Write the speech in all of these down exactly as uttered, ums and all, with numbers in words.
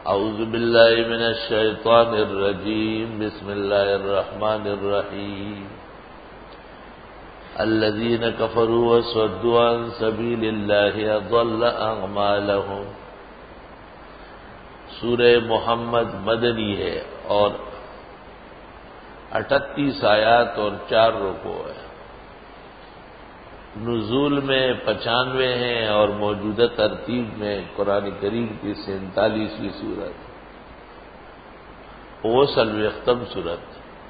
اعوذ باللہ من الشیطان الرجیم بسم اللہ الرحمن الرحیم الذین کفروا وصدوا عن سبیل اللہ اضل اعمالهم۔ سورہ محمد مدنی ہے اور اٹھتیس آیات اور چار رکوع ہے۔ نزول میں پچانوے ہیں اور موجودہ ترتیب میں قرآن کریم کی سینتالیسویں سورت، اوسلوختم سورت۔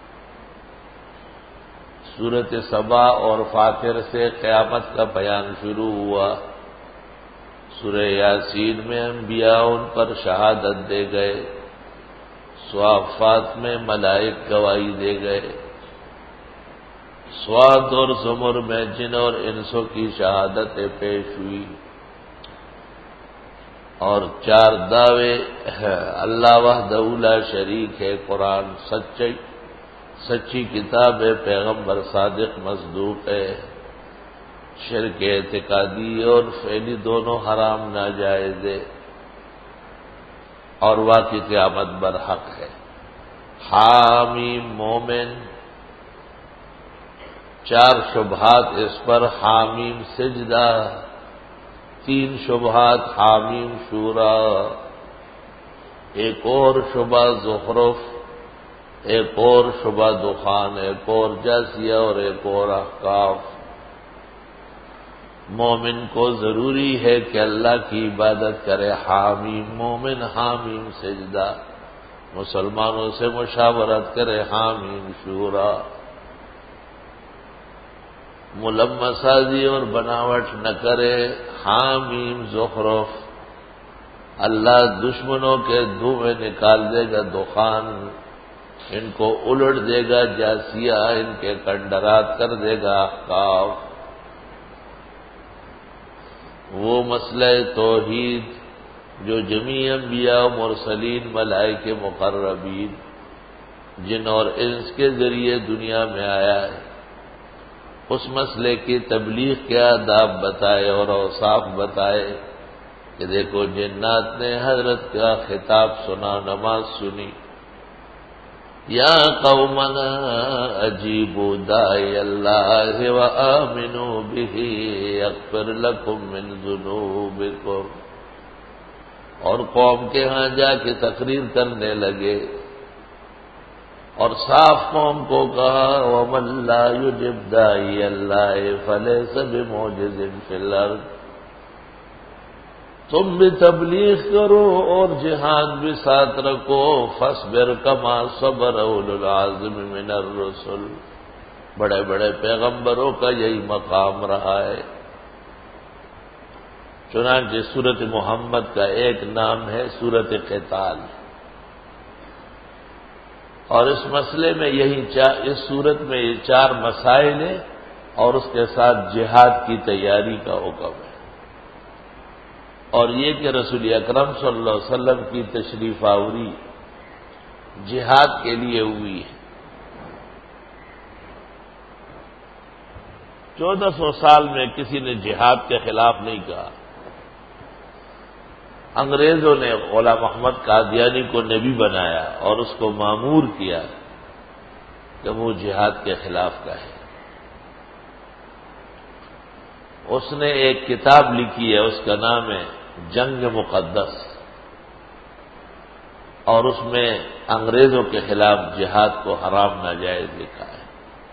سورت سبا اور فاطر سے قیامت کا بیان شروع ہوا۔ سورہ یاسین میں انبیاء ان پر شہادت دے گئے، صافات میں ملائک گواہی دے گئے، سواد اور زمر میں جن اور انسوں کی شہادتیں پیش ہوئی، اور چار دعوے اللہ وحدہ لا شریک ہے، قرآن سچی سچی کتاب ہے، پیغمبر صادق مصدوق ہے، شرک اعتقادی اور فعلی دونوں حرام ناجائز ہے، اور واقعی قیامت برحق ہے۔ حامیم مومن، چار شبہات اس پر، حامیم سجدہ، تین شبہات حامیم شورا، ایک اور شبہ زخرف، ایک اور شبہ دخان، ایک اور جاسیہ اور ایک اور احقاف۔ مومن کو ضروری ہے کہ اللہ کی عبادت کرے، حامیم مومن، حامیم سجدہ، مسلمانوں سے مشاورت کرے، حامیم شورا، ملمسازی اور بناوٹ نہ کرے، حامیم زخرف، اللہ دشمنوں کے دھوئیں نکال دے گا، دخان ان کو الٹ دے گا، جاسیہ ان کے کنڈرات کر دے گا، احقاف وہ مسئلہ توحید جو جمیع انبیاء و مرسلین، ملائکہ مقربین، جن اور انس کے ذریعے دنیا میں آیا ہے، اس مسئلے کی تبلیغ کے آداب بتائے اور اوصاف بتائے کہ دیکھو جنات نے حضرت کا خطاب سنا، نماز سنی، یا قومنا اجیبوا داعی اللہ وآمنوا بہ یغفر لکم من ذنوبکم، اور قوم کے ہاں جا کے تقریر کرنے لگے اور صاف قوم کو کہا وَمَن لَّا يُجِبْ دَاعِيَ اللَّهِ فَلَيْسَ بِمُعْجِزٍ فِي الْأَرْضِ، تم بھی تبلیغ کرو اور جہاد بھی ساتھ رکھو، فَاصْبِرْ كَمَا صَبَرَ أُولُو الْعَزْمِ مِنَ الرُّسُلِ، بڑے بڑے پیغمبروں کا یہی مقام رہا ہے۔ چنانچہ سورت محمد کا ایک نام ہے سورت قتال، اور اس مسئلے میں یہی چار، اس صورت میں یہ چار مسائل ہیں اور اس کے ساتھ جہاد کی تیاری کا حکم ہے، اور یہ کہ رسول اکرم صلی اللہ علیہ وسلم کی تشریف آوری جہاد کے لیے ہوئی ہے۔ چودہ سو سال میں کسی نے جہاد کے خلاف نہیں کہا۔ انگریزوں نے غلام محمد قادیانی کو نبی بنایا اور اس کو مامور کیا کہ وہ جہاد کے خلاف کہے۔ اس نے ایک کتاب لکھی ہے، اس کا نام ہے جنگ مقدس، اور اس میں انگریزوں کے خلاف جہاد کو حرام ناجائز لکھا ہے۔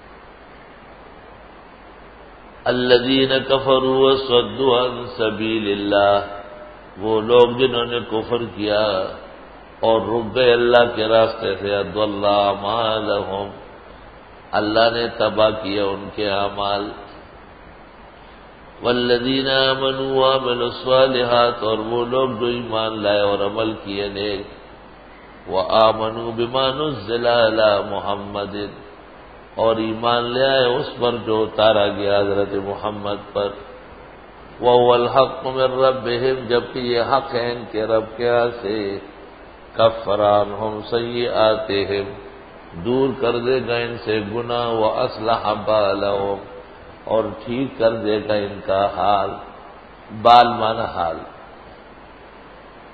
الذین کفروا وصدوا عن سبیل اللہ، وہ لوگ جنہوں نے کفر کیا اور رک گئے اللہ کے راستے سے، اضل اعمالهم، اللہ نے تباہ کیا ان کے اعمال۔ والذین آمنوا وعملوا الصالحات، اور وہ لوگ جو ایمان لائے اور عمل کیے نیک، وآمنوا بما نزل علی محمد، اور ایمان لے آئے اس پر جو اتارا گیا حضرت محمد پر، وَهُوَ الْحَقُّ مِن رَّبِّهِمْ، جبکہ یہ حق ہے ان کے رب کے ہاں سے، كَفَّرَ عَنْهُمْ سَيِّئَاتِهِمْ، دور کر دے گا ان سے گناہ، وَأَصْلَحَ بَالَهُمْ، اور ٹھیک کر دے گا ان کا حال، بال مانا حال،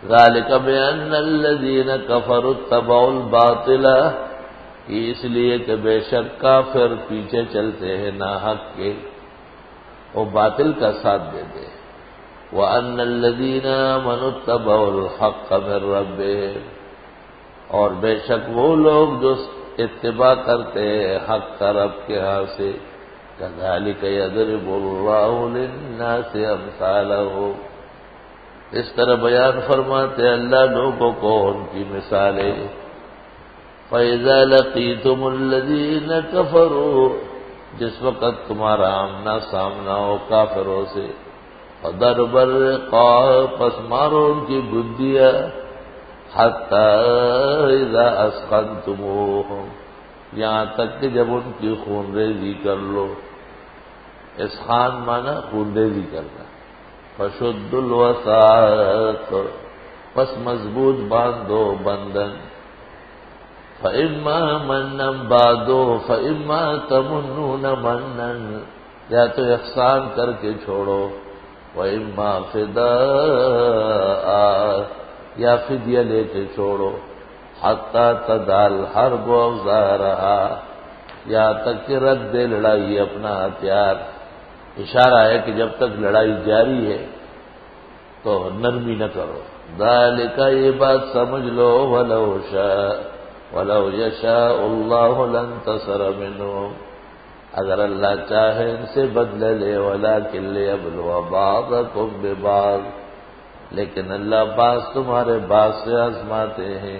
ذالک بأن الذین کفروا اتبعوا الباطل، اس لیے کہ بے شک کافر پیچھے چلتے ہیں ناحق کے، وہ باطل کا ساتھ دیتے ہیں۔ وَأَنَّ الَّذِينَ آمَنُوا اتَّبَعُوا الْحَقَّ مِن رَّبِّهِمْ، اور بے شک وہ لوگ جو اتباع کرتے ہیں حق کا رب کے ہاں سے، كَذَلِكَ يَضْرِبُ اللَّهُ لِلنَّاسِ أَمْثَالَهُمْ، اس طرح بیان فرماتے اللہ لوگوں کو ان کی مثالیں۔ فَإِذَا لَقِيتُمُ الَّذِينَ كَفَرُوا، جس وقت تمہارا آمنا سامنا ہو کافروں سے، فَضَرْبَ الرِّقَابِ، پس مارو ان کی گدیاں، حَتَّى إِذَا أَثْخَنْتُمُوهُمْ، یہاں تک کہ جب ان کی خون ریزی کر لو۔ اسخان مانا خون ریزی کرنا۔ فَشُدُّوا الْوَثَاقَ، پس مضبوط باندھو بندھن۔ فَإِمَّا مَنًّا بَعْدُ فَإِمَّا تَمُنُّونَ مَنًّا، یا تو احسان کر کے چھوڑو، وَإِمَّا فِدَاءً، یا فدیہ لے کے چھوڑو، حَتَّى تَضَعَ الْحَرْبُ أَوْزَارَهَا، یہاں تک کہ رکھ دے لڑائی اپنا ہتھیار۔ اشارہ ہے کہ جب تک لڑائی جاری ہے تو نرمی نہ کرو۔ ذالک، یہ بات سمجھ لو، وَلَوْ شَاءَ وَلَوْ يَشَاءُ اللَّهُ لَانتَصَرَ مِنْهُمْ، اگر اللہ چاہے ان سے بدلہ لے، وَلَٰكِن لِيَبْلُوَ بَعْضَكُم بِبَعْضٍ، لیکن اللہ بعض تمہارے بعض سے آزماتے ہیں۔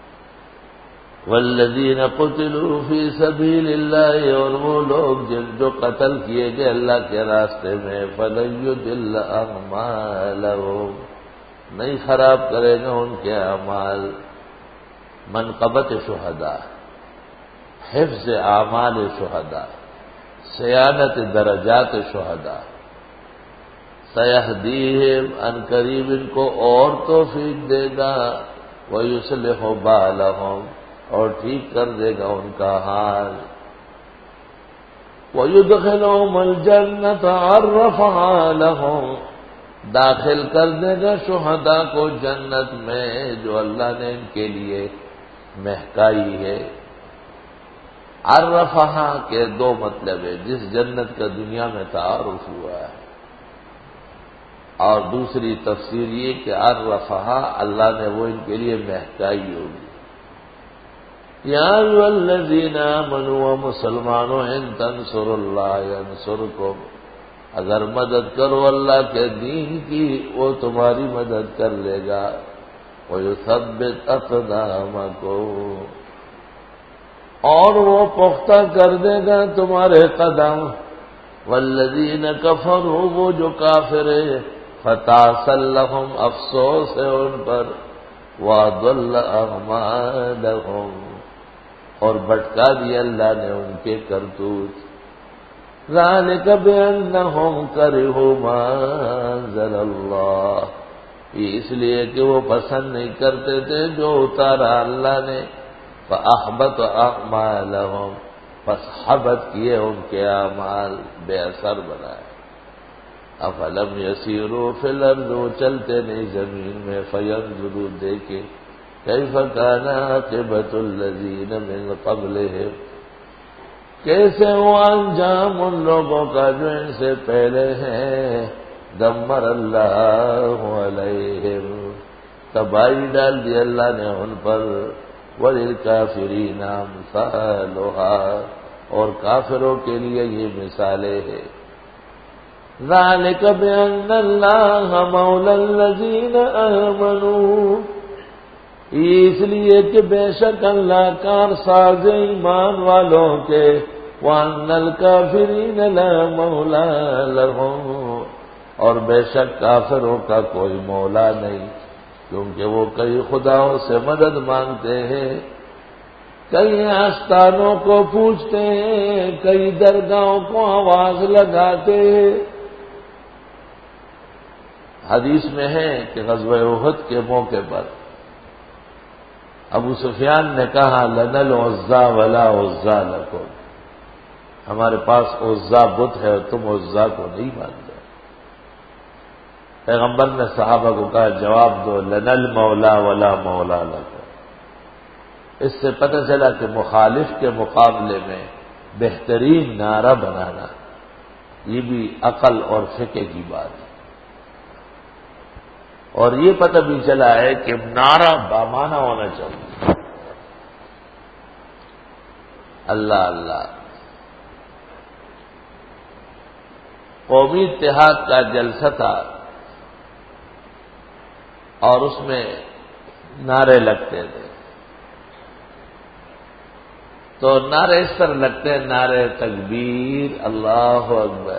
والذین قتلوا فی سبیل اللہ، اور وہ لوگ جن جو قتل کیے گئے اللہ کے راستے میں، فلن یضل اعمالهم، نہیں خراب کرے گا ان کے اعمال۔ منقبت شہداء، حفظ اعمال شہداء، صیانت درجات شہداء۔ سیہدیہم، ان قریب ان کو اور توفیق دے گا، ویصلح بالہم، اور ٹھیک کر دے گا ان کا حال۔ وَيُدْخِلُهُمُ الْجَنَّةَ عَرَّفَهَا لَهُمْ، داخل کر دے گا شہداء کو جنت میں جو اللہ نے ان کے لیے مہکائی ہے۔ عرفہا کے دو مطلب ہے، جس جنت کا دنیا میں تعارف ہوا ہے، اور دوسری تفسیر یہ کہ عرفہا اللہ نے وہ ان کے لیے مہکائی ہوگی۔ یا ایھا الذین آمنوا، مسلمانوں، ان تنصروا اللہ ینصرکم، اگر مدد کرو اللہ کے دین کی وہ تمہاری مدد کر لے گا۔ وَيُثَبِّتْ أَقْدَامَكُمْ، اور وہ پختہ کر دے گا تمہارے قدم۔ وَالَّذِينَ كَفَرُوا، وہ جو کافر ہے، فَتَعْسًا لَهُمْ، افسوس ہے ان پر، وَأَضَلَّ أَعْمَالَهُمْ، اور بھٹکا دیا اللہ نے ان کے کرتوت۔ ذَلِكَ بِأَنَّهُمْ كَرِهُوا مَا أَنزَلَ اللَّهُ، یہ اس لیے کہ وہ پسند نہیں کرتے تھے جو اتارا اللہ نے۔ فَأَحْبَطَ أَعْمَالَهُمْ، پس حبط کیے ان کے اعمال، بے اثر بنائے۔ أَفَلَمْ يَسِيرُوا فِي الْأَرْضِ، وہ چلتے نہیں زمین میں، فَيَنظُرُوا، دیکھے، كَيْفَ كَانَ عَاقِبَةُ الَّذِينَ مِن قَبْلِهِمْ، کیسے ہوا انجام ان لوگوں کا جو ان سے پہلے ہیں۔ دمر اللہ علیہم، تباہی ڈال دی اللہ نے ان پر۔ وَلِلْكَافِرِينَ أَمْثَالُهَا، اور کافروں کے لیے یہ مثالیں ہیں۔ ذَلِكَ بِأَنَّ اللَّهَ مَوْلَى الَّذِينَ آمَنُوا، اس لیے کہ بے شک اللہ کار ساز ایمان والوں کے۔ وَأَنَّ الْكَافِرِينَ لَا مَوْلَىٰ لَهُمْ، اور بے شک کافروں کا کوئی مولا نہیں، کیونکہ وہ کئی خداؤں سے مدد مانگتے ہیں، کئی آستانوں کو پوجتے ہیں، کئی درگاہوں کو آواز لگاتے ہیں۔ حدیث میں ہے کہ غزوہ احد کے موقع پر ابو سفیان نے کہا لنا العزیٰ ولا عزیٰ لکم، ہمارے پاس عزیٰ بت ہے اور تم عزیٰ کو نہیں مانتے۔ پیغمبر نے صحابہ کو کہا جواب دو لنا المولا ولا مولا لکم۔ اس سے پتہ چلا کہ مخالف کے مقابلے میں بہترین نعرہ بنانا یہ بھی عقل اور فقہ کی بات ہے، اور یہ پتہ بھی چلا ہے کہ نعرہ بامانہ ہونا چاہیے۔ اللہ اللہ۔ قومی اتحاد کا جلسہ تھا اور اس میں نعرے لگتے تھے، تو نعرے اس طرح لگتے ہیں، نعرے تکبیر اللہ اکبر،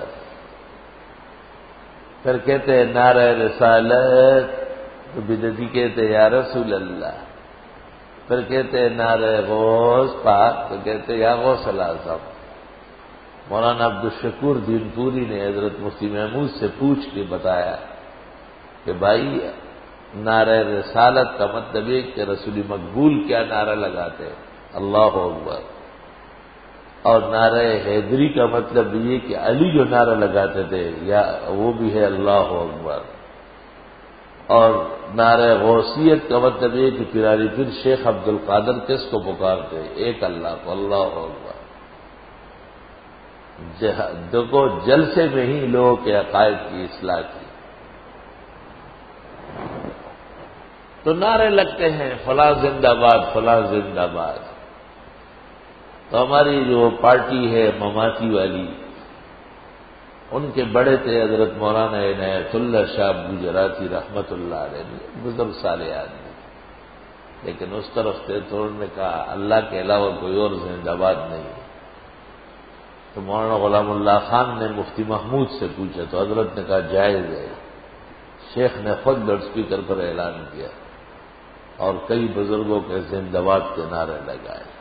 پھر کہتے ہیں نعرہ رسالت، تو بدعتی کہتے ہیں یا رسول اللہ، پھر کہتے ہیں نعرہ غوث پاک، تو کہتے ہیں یا غوث الاعظم۔ مولانا عبدالشکور دین پوری نے حضرت مفتی محمود سے پوچھ کے بتایا کہ بھائی نعرہ رسالت کا مطلب یہ کہ رسول مقبول کیا نعرہ لگاتے ہیں اللہ اکبر، اور نعرہ حیدری کا مطلب یہ کہ علی جو نعرہ لگاتے تھے یا وہ بھی ہے اللہ اکبر، اور نعرہ غوثیت کا مطلب یہ کہ پیراری پیر شیخ عبد القادر کس کو پکارتے ایک اللہ کو اللہ اکبر۔ دیکھو جلسے میں ہی لوگوں کے عقائد کی اصلاح کی، تو نعرے لگتے ہیں فلاں زندہ باد فلاں زندہ باد۔ تو ہماری جو پارٹی ہے مماتی والی، ان کے بڑے تھے حضرت مولانا عنایت اللہ شاہ گجراتی رحمت اللہ علیہ، بزرگ صالح آدمی، لیکن اس طرف سے تو انہوں نے کہا اللہ کے علاوہ کوئی اور زندہ باد نہیں۔ تو مولانا غلام اللہ خان نے مفتی محمود سے پوچھا تو حضرت نے کہا جائز ہے۔ شیخ نے خود لاؤڈ اسپیکر پر اعلان کیا اور کئی بزرگوں کے زندہ باد کے نعرے لگائے۔